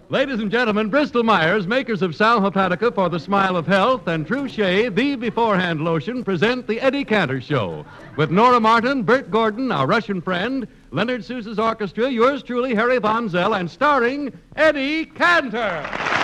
Ladies and gentlemen, Bristol Myers, makers of Sal Hepatica for the Smile of Health and True Shave, the Beforehand Lotion, present the Eddie Cantor Show. With Nora Martin, Bert Gordon, our Russian friend, Leonard Sousa's orchestra, yours truly, Harry Von Zell, and starring Eddie Cantor.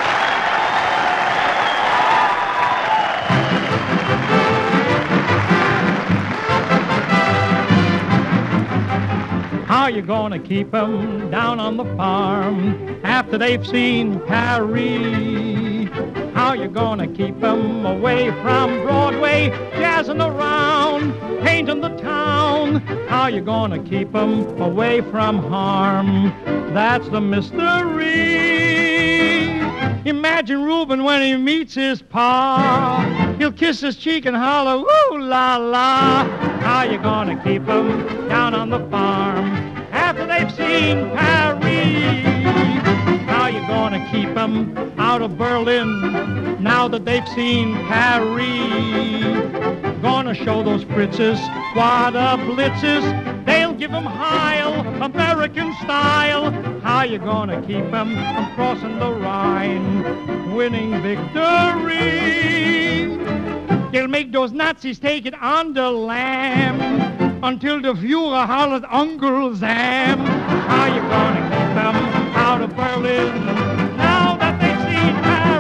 How you gonna keep 'em down on the farm after they've seen Paris? How you gonna keep 'em away from Broadway, jazzing around, painting the town? How you gonna keep 'em away from harm? That's the mystery. Imagine Reuben when he meets his pa. He'll kiss his cheek and holler, ooh la la. How you gonna keep 'em down on the farm after they've seen Paris? How you gonna keep 'em out of Berlin now that they've seen Paris? Gonna show those Fritzes what a blitz is. They'll give 'em Heil, American style. How you gonna keep 'em from crossing the Rhine, winning victory? They'll make those Nazis take it on the lam until the Führer hollers Uncle Sam. How you gonna keep them out of Berlin now that they've seen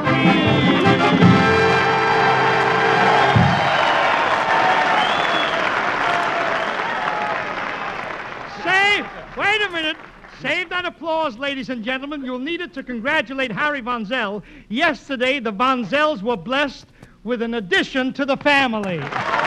Paris? Save! Wait a minute. Save that applause, ladies and gentlemen. You'll need it to congratulate Harry Von Zell. Yesterday, the Von Zells were blessed with an addition to the family.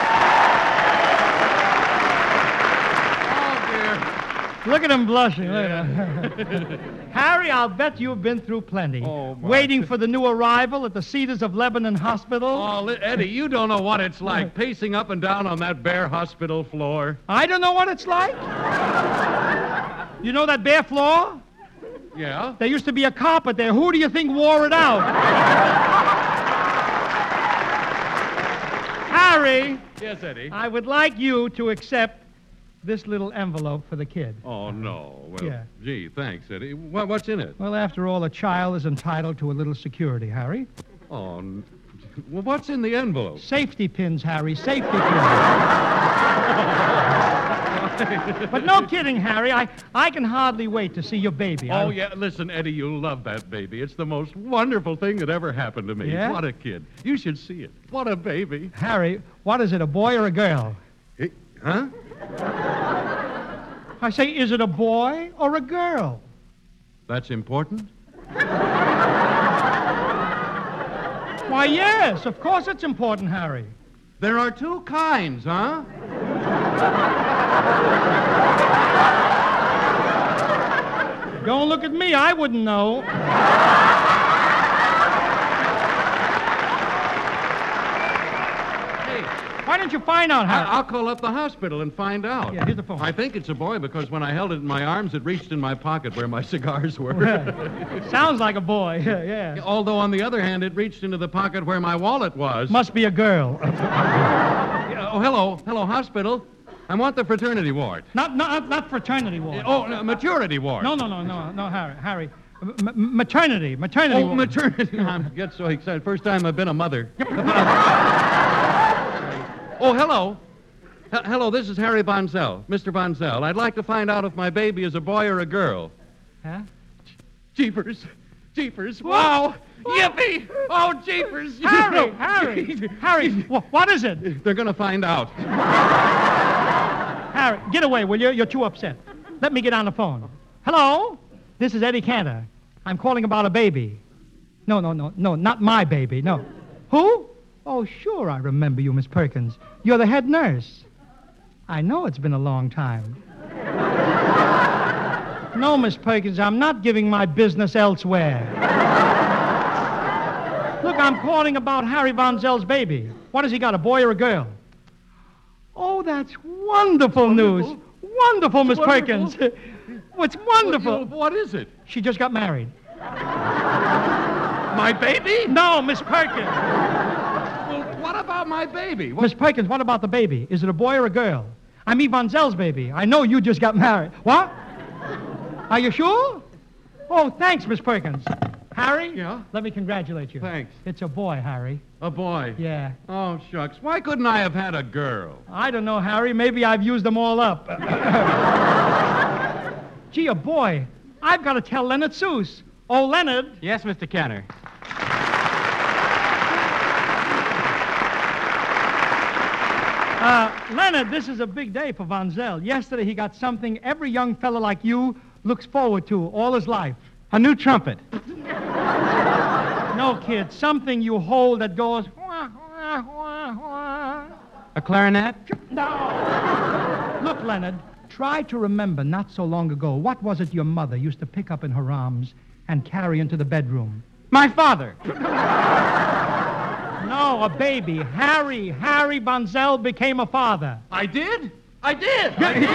Look at him blushing. Yeah. Harry, I'll bet you've been through plenty. Waiting for the new arrival at the Cedars of Lebanon Hospital. Oh, Eddie, you don't know what it's like pacing up and down on that bare hospital floor. I don't know what it's like? You know that bare floor? Yeah? There used to be a carpet there. Who do you think wore it out? Harry. Yes, Eddie? I would like you to accept this little envelope for the kid. Oh, no. Well, yeah. Gee, thanks, Eddie. What's in it? Well, after all, a child is entitled to a little security, Harry. Oh, well, what's in the envelope? Safety pins, Harry, safety pins. But no kidding, Harry. I can hardly wait to see your baby. Oh, yeah. Listen, Eddie, you'll love that baby. It's the most wonderful thing that ever happened to me. Yeah? What a kid. You should see it. What a baby. Harry, what is it, a boy or a girl? Huh? I say, is it a boy or a girl? That's important? Why, yes, of course it's important, Harry. There are two kinds, huh? Don't look at me, I wouldn't know. Why don't you find out, Harry? I'll call up the hospital and find out. Yeah, here's the phone. I think it's a boy because when I held it in my arms, it reached in my pocket where my cigars were. Sounds like a boy, yeah. Although, on the other hand, it reached into the pocket where my wallet was. Must be a girl. Oh, hello, hospital. I want the fraternity ward. Not fraternity ward. Oh, no, maturity ward. No, Harry. Maternity Oh, ward. maternity. I get so excited. First time I've been a mother. Oh, hello. Hello, this is Harry Von Zell. Mr. Von Zell. I'd like to find out if my baby is a boy or a girl. Huh? Jeepers. Wow. Yippee. Oh, jeepers. Harry, what is it? They're going to find out. Harry, get away, will you? You're too upset. Let me get on the phone. Hello? This is Eddie Cantor. I'm calling about a baby. No, not my baby, no. Who? Oh, sure, I remember you, Miss Perkins. You're the head nurse. I know it's been a long time. No, Miss Perkins, I'm not giving my business elsewhere. Look, I'm calling about Harry Von Zell's baby. What has he got, a boy or a girl? Oh, that's wonderful news. Wonderful, Miss Perkins. What's wonderful? What is it? She just got married. My baby? No, Miss Perkins. Well, what about my baby? Miss Perkins, what about the baby? Is it a boy or a girl? I'm Eve Von Zell's baby. I know you just got married. What? Are you sure? Oh, thanks, Miss Perkins. Harry? Yeah? Let me congratulate you. Thanks. It's a boy, Harry. A boy. Yeah. Oh, shucks. Why couldn't I have had a girl? I don't know, Harry. Maybe I've used them all up. Gee, a boy. I've got to tell Leonard Seuss. Oh, Leonard. Yes, Mr. Kenner. Leonard, this is a big day for Von Zell. Yesterday he got something every young fella like you looks forward to all his life. A new trumpet. No, kid, something you hold that goes... wah, wah, wah, wah. A clarinet? No. Look, Leonard, try to remember not so long ago, what was it your mother used to pick up in her arms and carry into the bedroom? My father. No, a baby. Harry Bonzell became a father. I did? I did!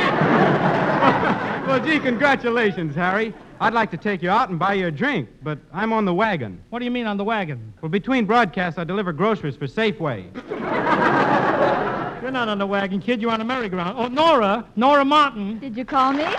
Well, gee, congratulations, Harry. I'd like to take you out and buy you a drink, but I'm on the wagon. What do you mean on the wagon? Well, between broadcasts, I deliver groceries for Safeway. You're not on the wagon, kid. You're on a merry-go-round. Oh, Nora Martin. Did you call me?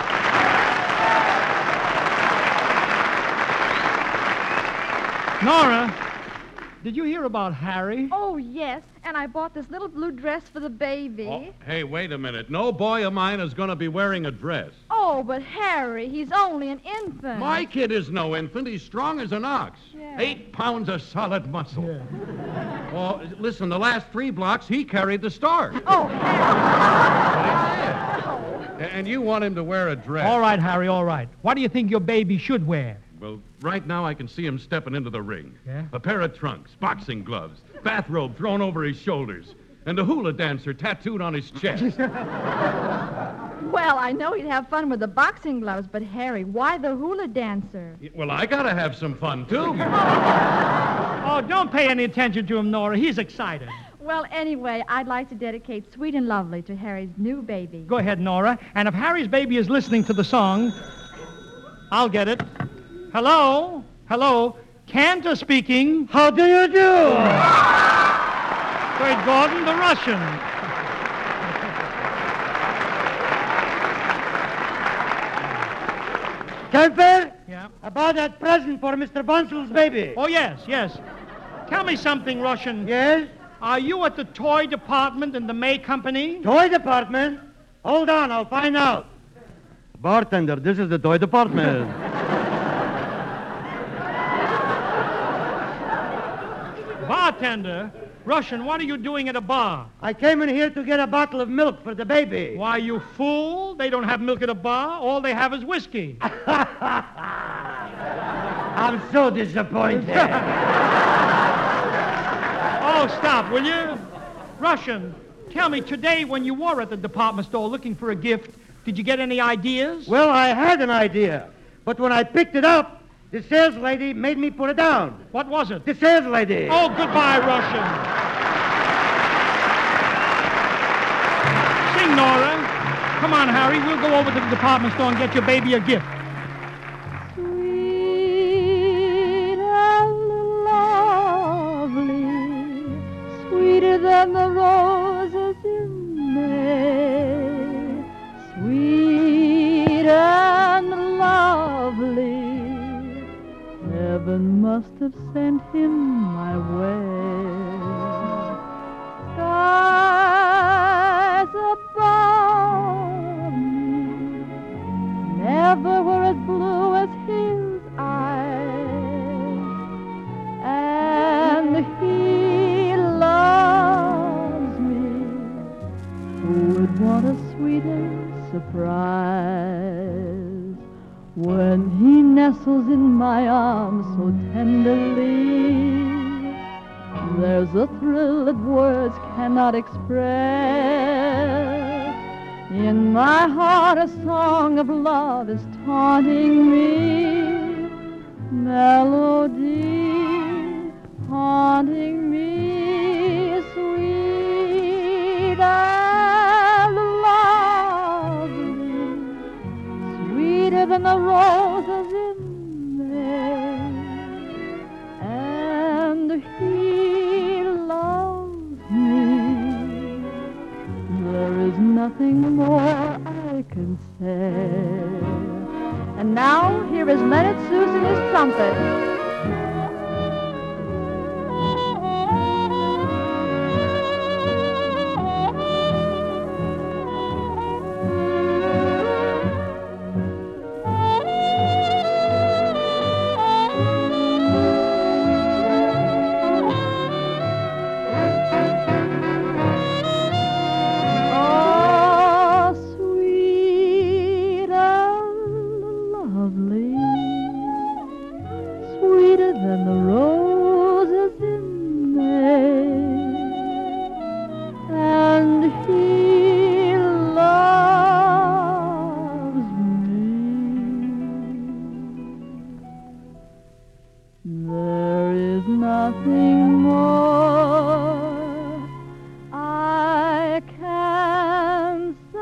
Nora, did you hear about Harry? Oh, yes. And I bought this little blue dress for the baby. Oh, hey, wait a minute. No boy of mine is going to be wearing a dress. Oh, but Harry, he's only an infant. My kid is no infant. He's strong as an ox. Yeah. 8 pounds of solid muscle. Oh, listen, the last 3 blocks, he carried the start. Oh, Harry. And you want him to wear a dress. All right, Harry, all right. What do you think your baby should wear? Well, right now I can see him stepping into the ring. Yeah? A pair of trunks, boxing gloves, bathrobe thrown over his shoulders, and a hula dancer tattooed on his chest. Well, I know he'd have fun with the boxing gloves, but Harry, why the hula dancer? Well, I gotta have some fun, too. Oh, don't pay any attention to him, Nora. He's excited. Well, anyway, I'd like to dedicate Sweet and Lovely to Harry's new baby. Go ahead, Nora. And if Harry's baby is listening to the song, I'll get it. Hello? Cantor speaking. How do you do? Great Gordon, the Russian. Kemper, Yeah. about that present for Mr. Bunsel's baby. Oh, yes. Tell me something, Russian. Yes? Are you at the toy department in the May Company? Toy department? Hold on, I'll find out. Bartender, this is the toy department. Bartender? Russian, what are you doing at a bar? I came in here to get a bottle of milk for the baby. Why, you fool? They don't have milk at a bar. All they have is whiskey. I'm so disappointed. Oh, stop, will you? Russian, tell me, today when you were at the department store looking for a gift, did you get any ideas? Well, I had an idea, but when I picked it up, the sales lady made me put it down. What was it? The sales lady. Oh, goodbye, Russian. Sing, Nora. Come on, Harry. We'll go over to the department store and get your baby a gift. Sweet and lovely, sweeter than the roses in May. Sweet and lovely, heaven must have sent him my way. Skies above me never were as blue as his eyes, and he loves me. Who would want a sweeter surprise when he nestles in my arms so tenderly? There's a thrill that words cannot express. In my heart a song of love is taunting me. Melody haunting me, sweet and lovely, sweeter than the roses in May. And he loves me. There is nothing more I can say. And now, here is Leonard Seuss and his trumpet. than the roses in May. And he loves me. There is nothing more I can say.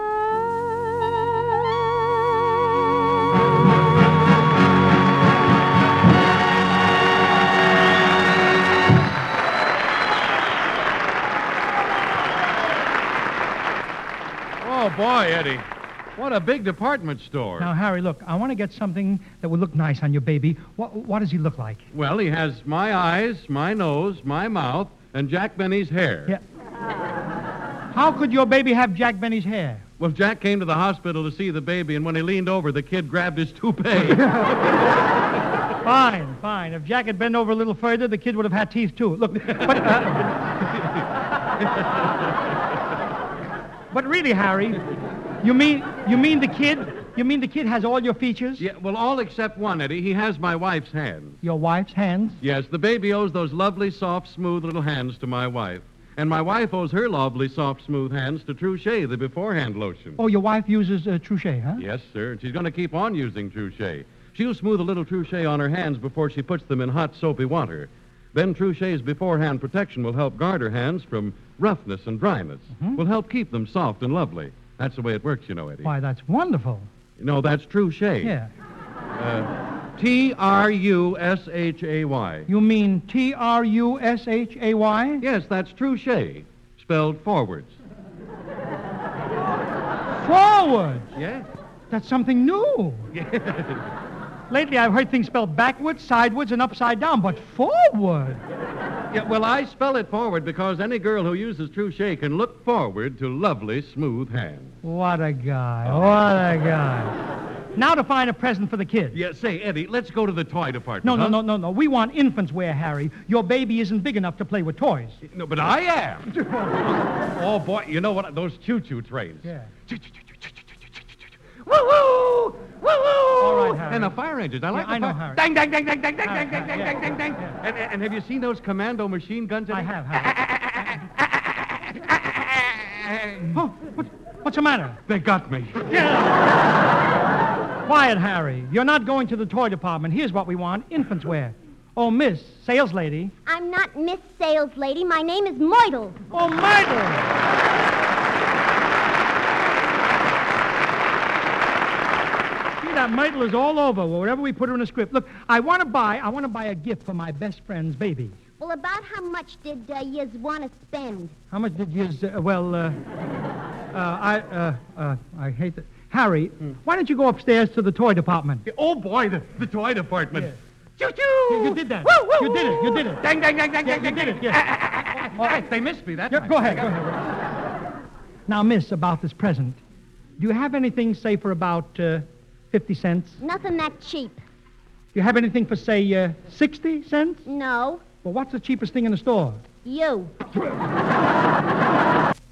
Oh, boy, Eddie. What a big department store. Now, Harry, look, I want to get something that will look nice on your baby. What does he look like? Well, he has my eyes, my nose, my mouth, and Jack Benny's hair. Yeah. How could your baby have Jack Benny's hair? Well, Jack came to the hospital to see the baby, and when he leaned over, the kid grabbed his toupee. Fine, fine. If Jack had bent over a little further, the kid would have had teeth, too. Look, but really, Harry, you mean the kid has all your features? Yeah, well, all except one, Eddie. He has my wife's hands. Your wife's hands? Yes, the baby owes those lovely, soft, smooth little hands to my wife. And my wife owes her lovely, soft, smooth hands to True-Shea, the beforehand lotion. Oh, your wife uses True-Shea, huh? Yes, sir. And she's going to keep on using True-Shea. She'll smooth a little True-Shea on her hands before she puts them in hot, soapy water. Then True-Shea's beforehand protection will help guard her hands from roughness and dryness. Mm-hmm. Will help keep them soft and lovely. That's the way it works, you know, Eddie. Why, that's wonderful. No, that's True-Shea. Yeah. Trushay. You mean Trushay? Yes, that's True-Shea, spelled forwards. Forward. Yes. That's something new. Lately, I've heard things spelled backwards, sideways, and upside down, but forward. Yeah, well, I spell it forward because any girl who uses True-Shea can look forward to lovely, smooth hands. What a guy. What a guy. Now to find a present for the kid. Yeah, say, Eddie, let's go to the toy department. No, huh? no. We want infants wear, Harry. Your baby isn't big enough to play with toys. No, but I am. Oh, boy, you know what? Those choo-choo trains. Yeah. Woo-woo! Woo-woo! All right, Harry. And the fire engines. I like I the know, fire. Harry. Dang, dang, dang, dang, dang, dang, Harry, dang, dang, yeah. dang, dang, dang. Yeah. And have you seen those commando machine guns? I have, Oh, what's the matter? They got me. Quiet, Harry. You're not going to the toy department. Here's what we want. Infants wear. Oh, Miss, sales lady. I'm not Miss Sales Lady. My name is Myrtle. Oh, Myrtle. See, that Myrtle is all over wherever we put her in a script. Look, I want to buy a gift for my best friend's baby. Well, about how much did you want to spend? How much did you... I hate that. Harry, why don't you go upstairs to the toy department? Oh, boy, the toy department. Yeah. Choo-choo! You did that. Woo, woo, You did it. You woo. did it. Dang, dang, dang, dang, Yeah, dang, you dang. did it, yeah. All right, they missed me that Yeah, time. go ahead. Now, miss, about this present. Do you have anything, say, for about 50 cents? Nothing that cheap. Do you have anything for, say, 60 cents? No. Well, what's the cheapest thing in the store? You. $8.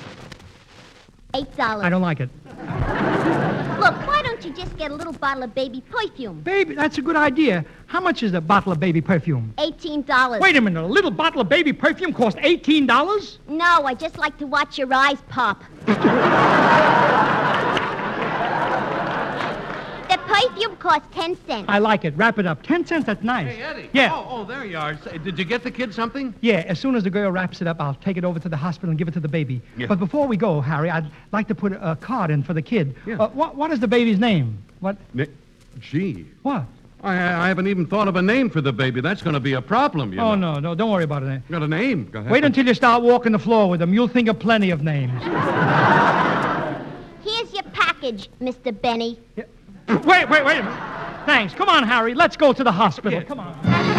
I don't like it. Look, why don't you just get a little bottle of baby perfume? Baby, that's a good idea. How much is a bottle of baby perfume? $18. Wait a minute, a little bottle of baby perfume costs $18? No, I just like to watch your eyes pop. The perfume costs 10 cents. I like it. Wrap it up. 10 cents, that's nice. Hey, Eddie. Yeah. Oh, there you are. Say, did you get the kid something? Yeah, as soon as the girl wraps it up, I'll take it over to the hospital and give it to the baby. Yeah. But before we go, Harry, I'd like to put a card in for the kid. Yeah. What is the baby's name? What? Gee, What? I haven't even thought of a name for the baby. That's going to be a problem, you know. Oh, no, don't worry about it. Got a name. Go ahead. Wait until you start walking the floor with them. You'll think of plenty of names. Here's your package, Mr. Benny. Yeah. Wait a minute. Thanks. Come on, Harry. Let's go to the hospital. Yeah. Come on.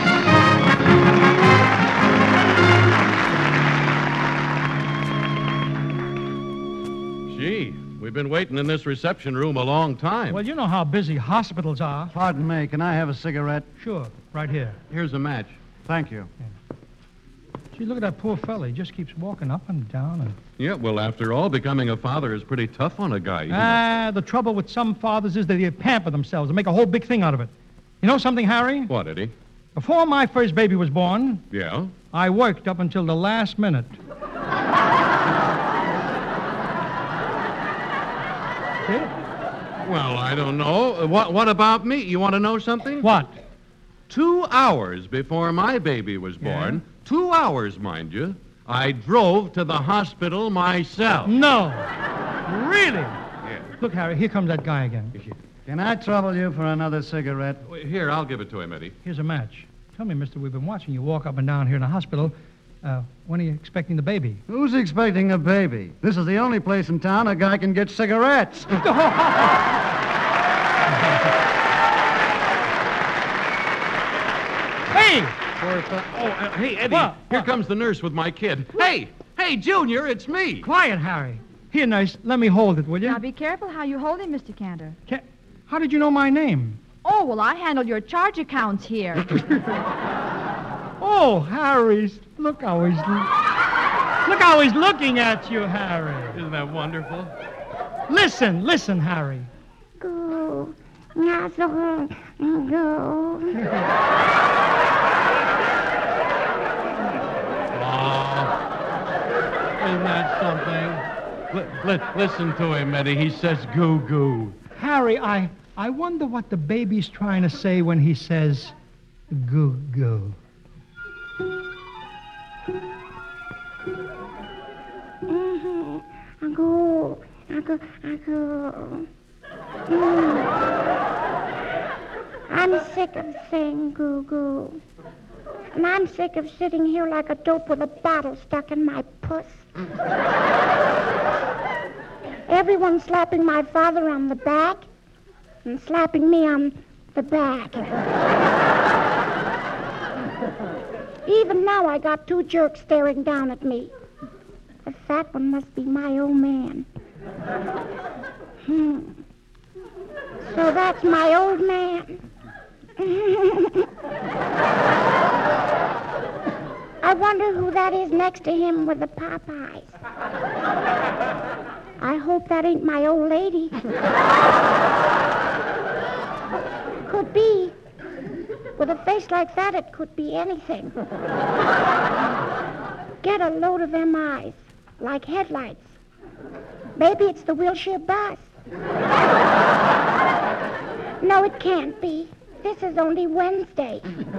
Gee, we've been waiting in this reception room a long time. Well, you know how busy hospitals are. Pardon me, can I have a cigarette? Sure, right here. Here's a match. Thank you. Gee, look at that poor fella. He just keeps walking up and down. And... Yeah, well, after all, becoming a father is pretty tough on a guy. You know. The trouble with some fathers is they pamper themselves and make a whole big thing out of it. You know something, Harry? What, Eddie? Before my first baby was born, Yeah? I worked up until the last minute. See? Well, I don't know. What about me? You want to know something? What? 2 hours before my baby was born, 2 hours, mind you, I drove to the hospital myself. No. Really? Yeah. Look, Harry, here comes that guy again. Can I trouble you for another cigarette? Here, I'll give it to him, Eddie. Here's a match. Tell me, mister, we've been watching you walk up and down here in the hospital. When are you expecting the baby? Who's expecting a baby? This is the only place in town a guy can get cigarettes. Hey! Hey, Eddie, What? here comes the nurse with my kid. Hey, Junior, it's me. Quiet, Harry. Here, nurse, let me hold it, will you? Now be careful how you hold him, Mr. Cantor. How did you know my name? Oh, well, I handle your charge accounts here. Oh, Harry, look how he's looking at you, Harry. Isn't that wonderful? Listen, Harry. Go. Go. Isn't that something? Listen to him, Eddie. He says goo goo. Harry, I wonder what the baby's trying to say when he says goo goo. Go. I'm sick of saying goo goo. And I'm sick of sitting here like a dope with a bottle stuck in my puss. Everyone's slapping my father on the back and slapping me on the back. Even now I got 2 jerks staring down at me. The fat one must be my old man. So that's my old man. I wonder who that is next to him with the Popeyes. I hope that ain't my old lady. Could be. With a face like that, it could be anything. Get a load of them eyes, like headlights. Maybe it's the Wilshire bus. No, it can't be. This is only Wednesday.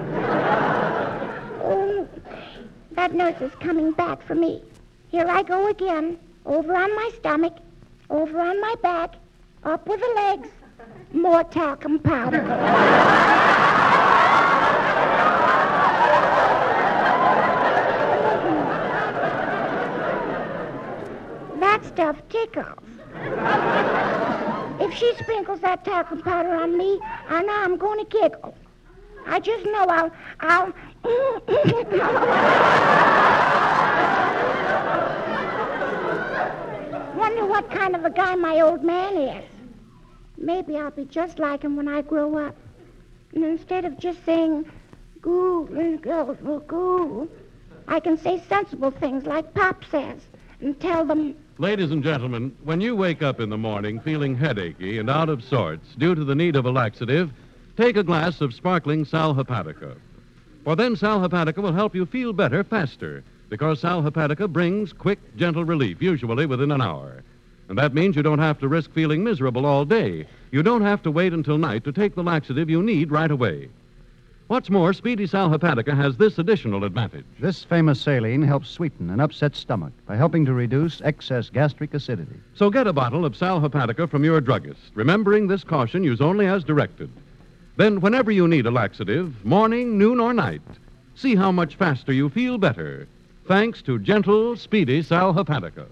Oh, that nurse is coming back for me. Here I go again. Over on my stomach, over on my back, up with the legs, more talcum powder. That stuff tickles. If she sprinkles that talcum powder on me, I know I'm going to giggle. I just know I'll... Wonder what kind of a guy my old man is. Maybe I'll be just like him when I grow up. And instead of just saying, goo, goo, goo, I can say sensible things like Pop says and tell them... Ladies and gentlemen, when you wake up in the morning feeling headachy and out of sorts due to the need of a laxative, take a glass of sparkling Sal Hepatica. For then Sal Hepatica will help you feel better faster, because Sal Hepatica brings quick, gentle relief, usually within an hour. And that means you don't have to risk feeling miserable all day. You don't have to wait until night to take the laxative you need right away. What's more, Speedy Sal Hepatica has this additional advantage. This famous saline helps sweeten an upset stomach by helping to reduce excess gastric acidity. So get a bottle of Sal Hepatica from your druggist. Remembering this caution, use only as directed. Then, whenever you need a laxative, morning, noon, or night, see how much faster you feel better, thanks to gentle, Speedy Sal Hepatica.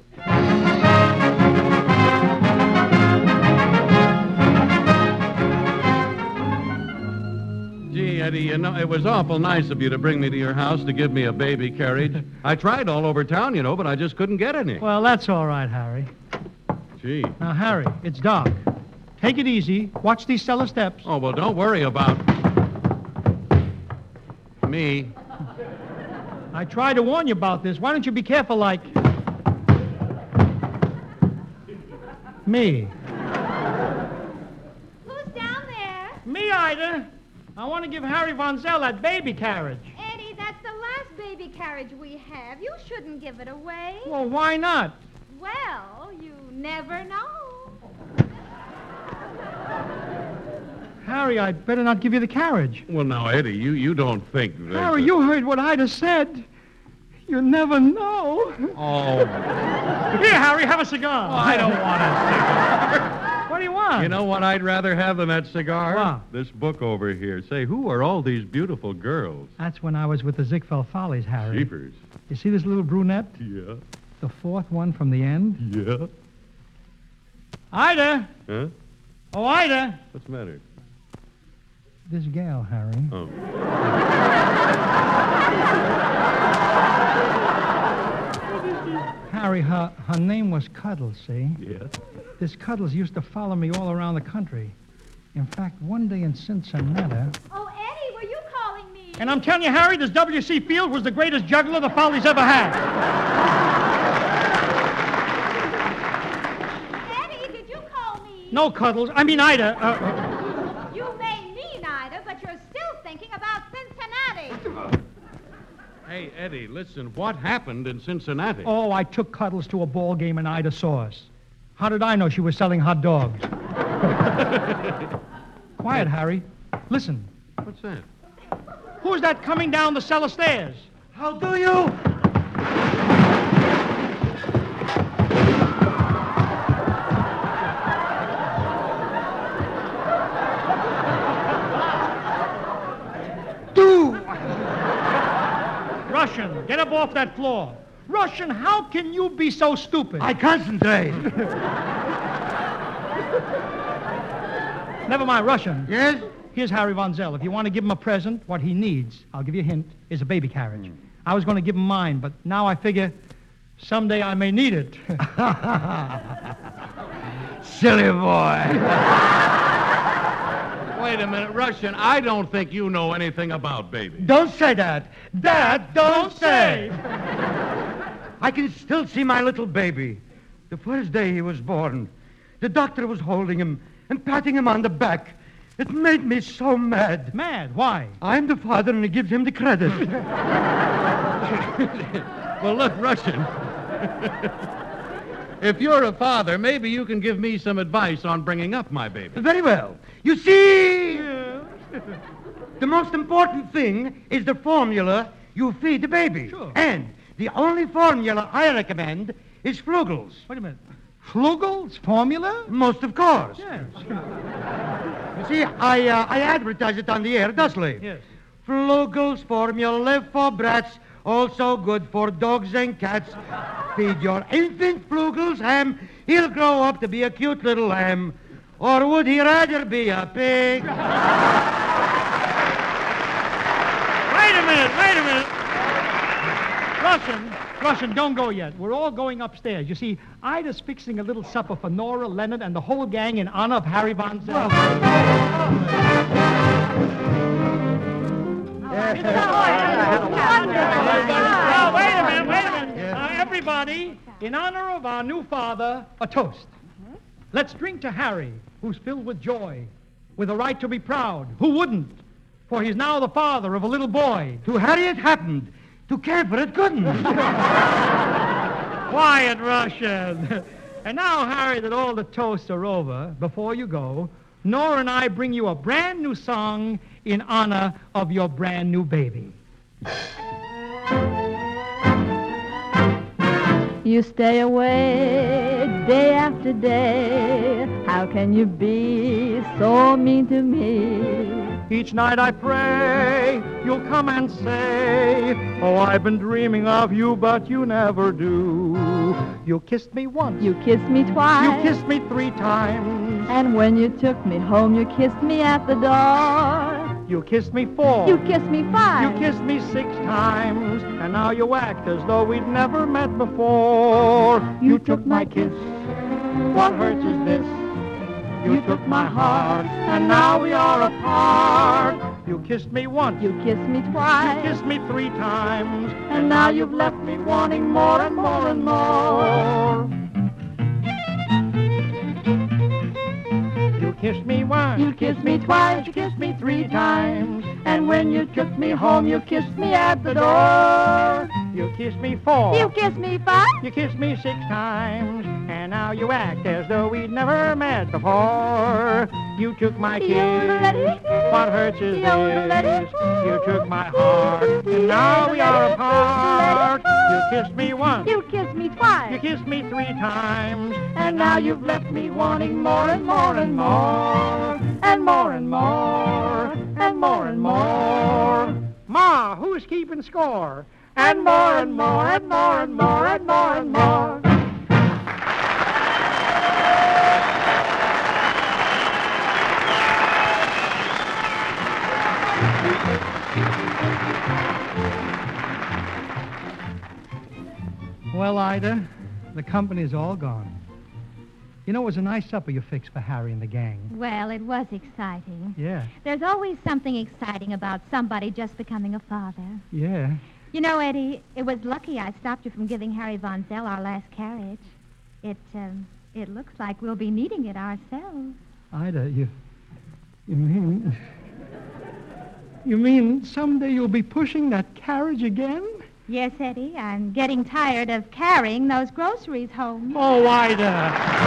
Gee, Eddie, you know, it was awful nice of you to bring me to your house to give me a baby carriage. I tried all over town, but I just couldn't get any. Well, that's all right, Harry. Gee. Now, Harry, it's dark. Take it easy. Watch these cellar steps. Oh, well, don't worry about me. I tried to warn you about this. Why don't you be careful like... me. Who's down there? Me, Ida. I want to give Harry Von Zell that baby carriage. Eddie, that's the last baby carriage we have. You shouldn't give it away. Well, why not? Well, you never know. Harry, I'd better not give you the carriage. Well, now, Eddie, you don't think that... Harry, you heard what Ida said. You never know. Oh. Here, Harry, have a cigar. Oh, I don't want a cigar. What do you want? You know what I'd rather have than that cigar? What? This book over here. Say, who are all these beautiful girls? That's when I was with the Ziegfeld Follies, Harry. Jeepers. You see this little brunette? Yeah. The fourth one from the end? Yeah. Ida! Huh? Oh, Ida! What's the matter? This gal, Harry. Oh. Harry, her name was Cuddles, see? Yeah. This Cuddles used to follow me all around the country. In fact, one day in Cincinnati... Oh, Eddie, were you calling me? And I'm telling you, Harry, this W.C. Field was the greatest juggler the Follies ever had. Eddie, did you call me? No, Cuddles. I mean, Ida. You may mean Ida, but you're still thinking about Cincinnati. Hey, Eddie, listen, what happened in Cincinnati? Oh, I took Cuddles to a ball game and Ida saw us. How did I know she was selling hot dogs? Quiet, Harry. Listen. What's that? Who's that coming down the cellar stairs? How do you? Russian, get up off that floor. Russian, how can you be so stupid? I concentrate. Never mind, Russian. Yes? Here's Harry Von Zell. If you want to give him a present, what he needs, I'll give you a hint, is a baby carriage. I was going to give him mine, but now I figure someday I may need it. Silly boy. Wait a minute, Russian, I don't think you know anything about babies. Don't say that. Dad, don't say. I can still see my little baby. The first day he was born, the doctor was holding him and patting him on the back. It made me so mad. Mad? Why? I'm the father and he gives him the credit. Well, look, Russian, if you're a father, maybe you can give me some advice on bringing up my baby. Very well. You see, the most important thing is the formula you feed the baby. Sure. And the only formula I recommend is Flugels. Wait a minute. Flugel's formula? Most of course. Yes. You see, I advertise it on the air, thusly. Yes. Flugels formula for brats, also good for dogs and cats. Feed your infant Flugels ham, he'll grow up to be a cute little lamb. Or would he rather be a pig? Wait a minute. Russian, don't go yet. We're all going upstairs. You see, Ida's fixing a little supper for Nora, Leonard, and the whole gang in honor of Harry Von Zell. Now, wait a minute. Everybody, in honor of our new father, a toast. Let's drink to Harry, who's filled with joy, with a right to be proud. Who wouldn't? For he's now the father of a little boy. To Harry it happened. To Camper it couldn't. Quiet, Russian. And now, Harry, that all the toasts are over, before you go, Nora and I bring you a brand new song in honor of your brand new baby. You stay away day after day. How can you be so mean to me? Each night I pray you'll come and say, oh, I've been dreaming of you, but you never do. You kissed me once. You kissed me twice. You kissed me 3 times. And when you took me home, you kissed me at the door. You kissed me 4. You kissed me 5. You kissed me 6 times. And now you act as though we'd never met before. You took my kiss. What hurts is this? You took my heart, and now we are apart. You kissed me once. You kissed me twice. You kissed me 3 times. And now you've left me wanting more and more and more. You kissed me once. You kissed me twice. You kissed me 3 times. And when you took me home, you kissed me at the door. You kissed me 4. You kissed me 5. You kissed me 6 times. And now you act as though we'd never met before. You took my kiss. What hurts is this. You took my heart. And now we are apart. You kissed me once. You kissed me twice. You kissed me 3 times. And now you've left me wanting more and more and more. And more and more. And more and more. Ma, who's keeping score? And more and more and more and more and more and more. Well, Ida, the company's all gone. You know, it was a nice supper you fixed for Harry and the gang. Well, it was exciting. Yeah. There's always something exciting about somebody just becoming a father. Yeah. You know, Eddie, it was lucky I stopped you from giving Harry Von Zell our last carriage. It looks like we'll be needing it ourselves. Ida, you mean someday you'll be pushing that carriage again? Yes, Eddie, I'm getting tired of carrying those groceries home. Oh, Ida.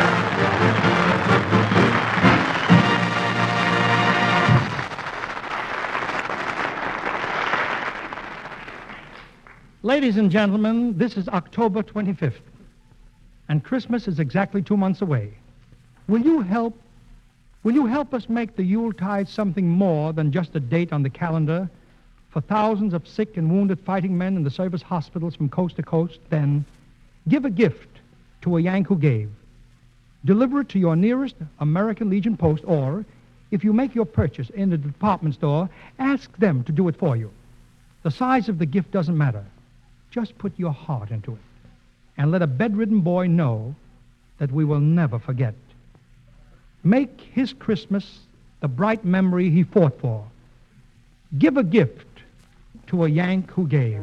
Ladies and gentlemen, this is October 25th, and Christmas is exactly 2 months away. Will you help us make the Yuletide something more than just a date on the calendar for thousands of sick and wounded fighting men in the service hospitals from coast to coast? Then give a gift to a Yank who gave. Deliver it to your nearest American Legion post, or if you make your purchase in the department store, ask them to do it for you. The size of the gift doesn't matter. Just put your heart into it and let a bedridden boy know that we will never forget. Make his Christmas the bright memory he fought for. Give a gift to a Yank who gave.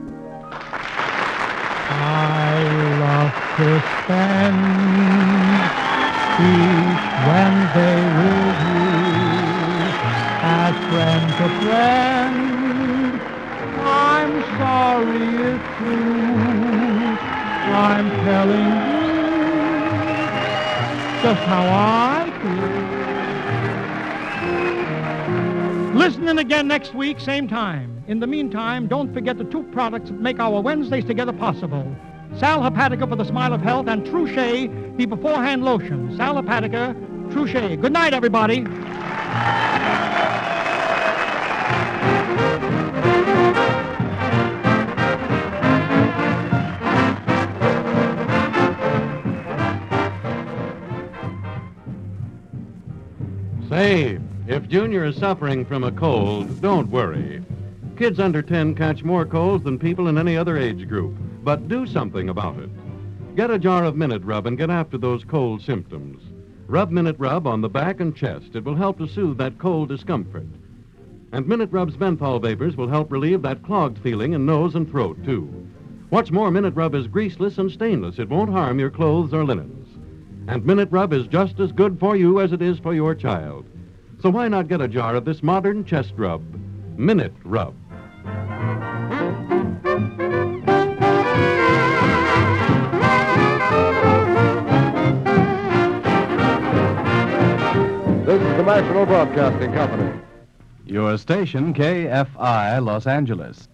I love to spend each Wednesday with you as friend to friend. I'm sorry it's true. I'm telling you just how I feel. Listen in again next week, same time. In the meantime, don't forget the 2 products that make our Wednesdays together possible. Sal Hepatica for the smile of health, and True-Shea, the beforehand lotion. Sal Hepatica, True-Shea. Good night, everybody. Say, if Junior is suffering from a cold, don't worry. Kids under 10 catch more colds than people in any other age group, but do something about it. Get a jar of Minute Rub and get after those cold symptoms. Rub Minute Rub on the back and chest. It will help to soothe that cold discomfort. And Minute Rub's menthol vapors will help relieve that clogged feeling in nose and throat, too. What's more, Minute Rub is greaseless and stainless. It won't harm your clothes or linens. And Minute Rub is just as good for you as it is for your child. So why not get a jar of this modern chest rub, Minute Rub? This is the National Broadcasting Company. Your station, KFI, Los Angeles.